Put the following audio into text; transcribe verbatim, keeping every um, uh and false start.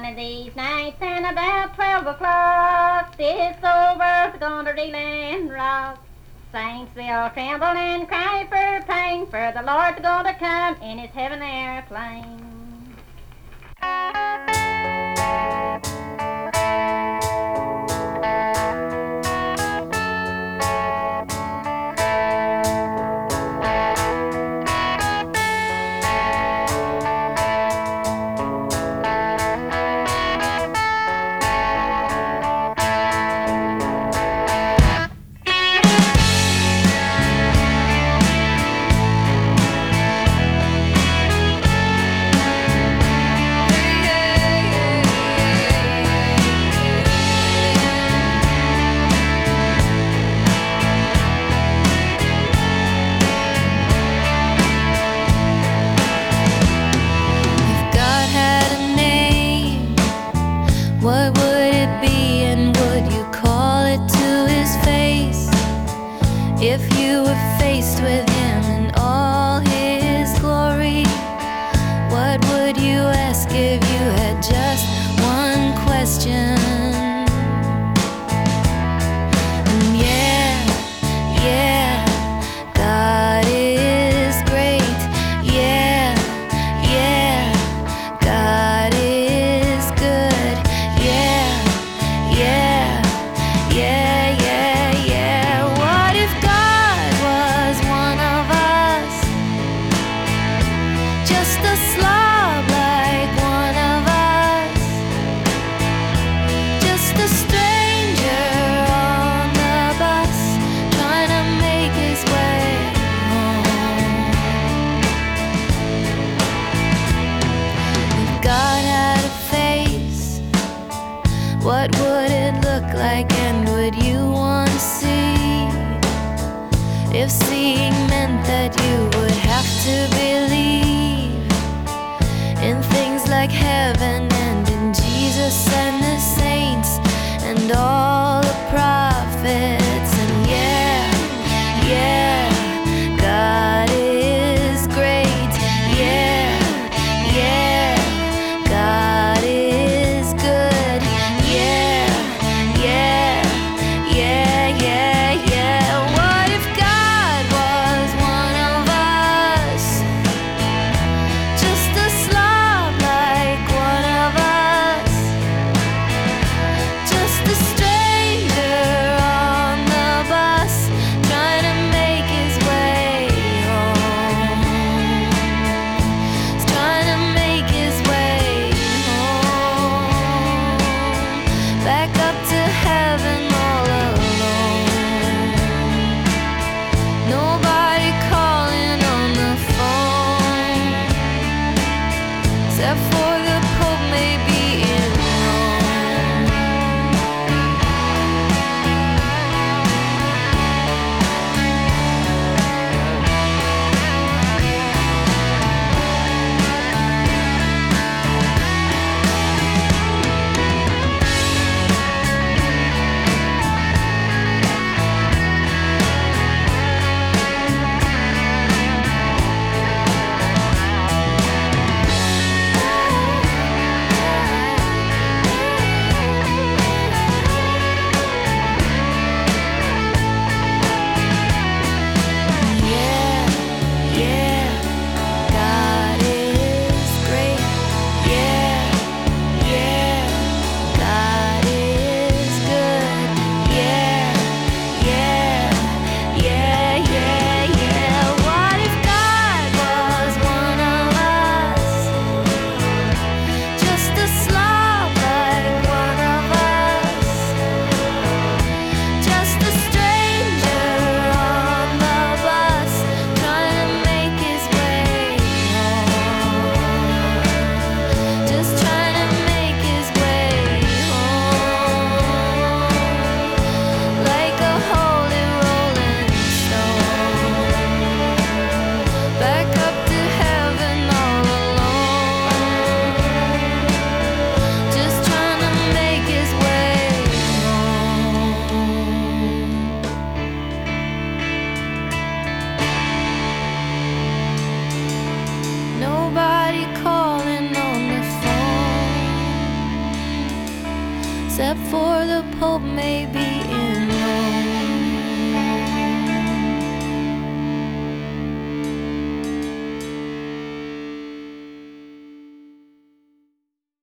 One of these nights and about twelve o'clock, this old world's gonna reel and rock. Saints will tremble and cry for pain, for the Lord's gonna come in his heaven airplane. What would it be, and would you call it to his face? If you were faced with him in all his glory, what would you ask if you had just one question? And yeah, yeah, God is great. Yeah, yeah, God is good. Yeah, yeah, yeah, yeah, yeah. What if God was one of us? Just a slob like one of us. Just a stranger on the bus, trying to make his way home. If God had a face, what would it look like, and would you want to see? If seeing meant that you would have to believe in things like heaven and in Jesus and the saints and all the prophets. And yeah, yeah, God is great. Yeah, yeah, God is good. Yeah, yeah, yeah, yeah, yeah. What if God was one of us? Just a slob like one of us. Just a stranger on the bus, trying to make his way home. He's trying to make his way home. Back up to heaven all alone. Nobody calling on the phone, except for the Pope maybe in Rome. except for the Pope may be in